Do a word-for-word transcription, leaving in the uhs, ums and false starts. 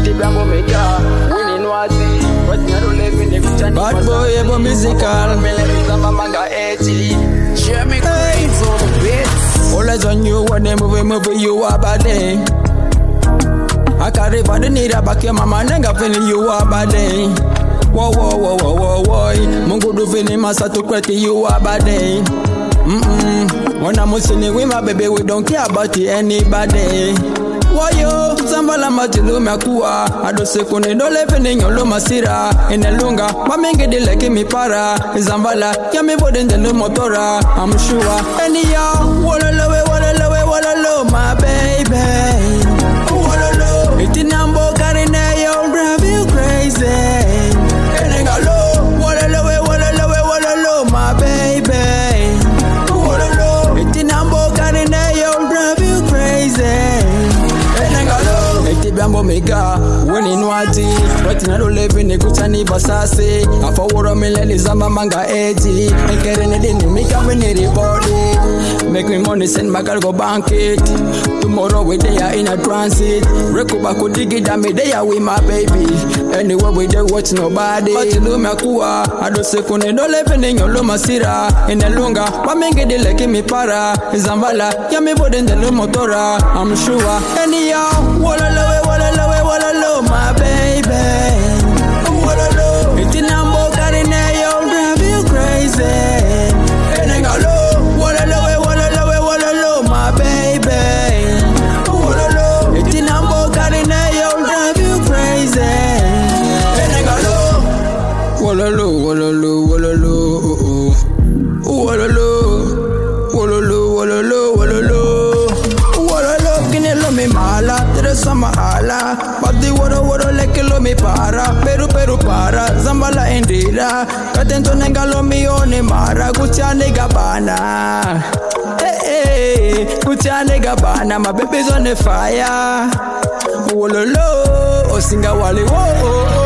Bad boy, ever musical. Hey. All eyes on you when they move, move you are bad day. I carry body need a back your mama nanga feeling you are bad day. Whoa whoa whoa whoa whoa whoa. Mungu do feeling masa to kweti you are bad day. Mm mm. When I'm listening with my baby, we don't care about anybody. Wayo, Zambala matilu mekua Ado sekune dole fene nyolo masira Ine lunga, mamenge dile kimi para Zambala, yami bode ndelu motora I'm sure, any ya Wololowe, wololowe, wololo my baby Wololo, iti nambo karine yo drive you crazy Ene galo, wololowe, wololowe, wololo my baby Wololo, iti nambo karine yo drive you crazy Bambo mega, when in wati, but in a live in the Guchani Basasi, a forward million is a manga eighty, and getting it in the make up in the body. Make me money, send my cargo banquet. Tomorrow we they are in a transit. Rekuba could dig it and me they are with my baby. Anywhere we they watch nobody. But you know me akua, I don't say kone no living in your loma sira. In the lunga, but me get the like me para. Zambala, ya me boden the motora. I'm sure, any ya, walla Wololo, wololo, my baby. Wololo, iti nambo karine yo drive you crazy. Enengalo, wololo, wololo, wololo, my baby. Wololo, iti nambo karine yo drive you crazy. Enengalo, wololo, wololo, wololo, wololo, wololo, wololo, wololo. Me mala, tres sama ala, pati woro woro leke lo mi para, peru peru para, zambala endira, katento nenga lo mi one mara, kuchane gabana, eh eh, kuchane gabana, my baby's on the fire, wololo, osinga wali wo.